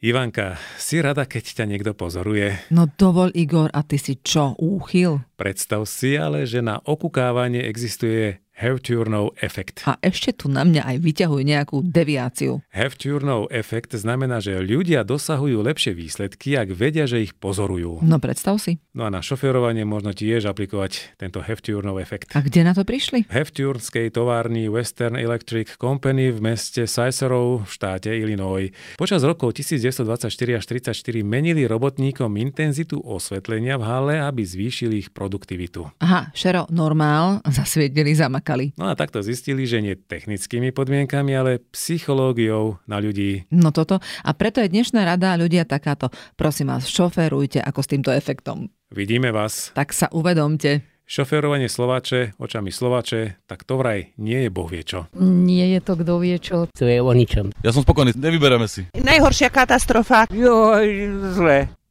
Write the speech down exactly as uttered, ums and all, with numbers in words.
Ivanka, si rada, keď ťa niekto pozoruje? No dovol, Igor, a ty si čo, úchyl? Predstav si ale, že na okukávanie existuje Have-Turnov efekt. A ešte tu na mňa aj vyťahuj nejakú deviáciu. Have-Turnov efekt znamená, že ľudia dosahujú lepšie výsledky, ak vedia, že ich pozorujú. No predstav si. No a na šoférovanie možno tiež aplikovať tento Have-Turnov efekt. A kde na to prišli? V Have-Turnskej továrni Western Electric Company v meste Cicero v štáte Illinois. Počas rokov devätnásťdvadsaťštyri až tridsaťštyri menili robotníkom intenzitu osvetlenia v hale, aby zvýšili ich produktivitu. Aha, šero, normál, zasvietili, zamakali. No a takto zistili, že nie technickými podmienkami, ale psychológiou na ľudí. No toto. A preto je dnešná rada ľudia takáto. Prosím vás, šoférujte ako s týmto efektom. Vidíme vás. Tak sa uvedomte. Šoférovanie Slováče, očami Slováče, tak to vraj nie je bohvie čo. Nie je to kto vie čo. To je o ničom. Ja som spokojný, nevybereme si. Najhoršia katastrofa. Joj, zle.